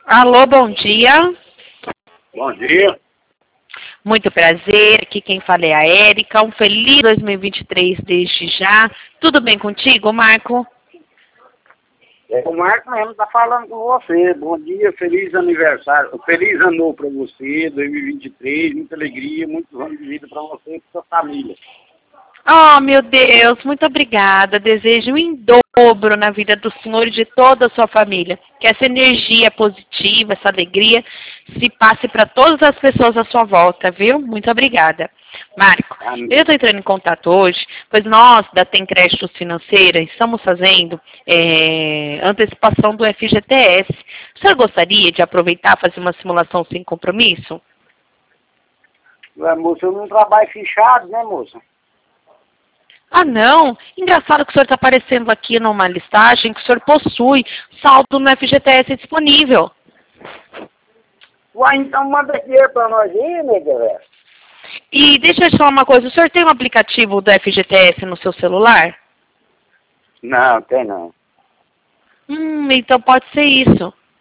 Alô, bom dia. Bom dia. Muito prazer. Aqui quem fala é a Érica. Um feliz 2023 desde já. Tudo bem contigo, Marco? O Marco mesmo está falando com você. Bom dia, feliz aniversário. Feliz ano novo para você, 2023. Muita alegria, muitos anos de vida para você e para sua família. Oh, meu Deus, muito obrigada. Desejo em dobro na vida do senhor e de toda a sua família. Que essa energia positiva, essa alegria, se passe para todas as pessoas à sua volta, viu? Muito obrigada. Marco, eu estou entrando em contato hoje, pois nós, da Tem Créditos Financeira, estamos fazendo antecipação do FGTS. O senhor gostaria de aproveitar e fazer uma simulação sem compromisso? Moça, eu não trabalho fichado, né, moça? Ah, não. Engraçado que o senhor está aparecendo aqui numa listagem que o senhor possui saldo no FGTS disponível. Uai, então manda dinheiro para nós aí, nega. E deixa eu te falar uma coisa, o senhor tem um aplicativo do FGTS no seu celular? Não, tem não. Então pode ser isso.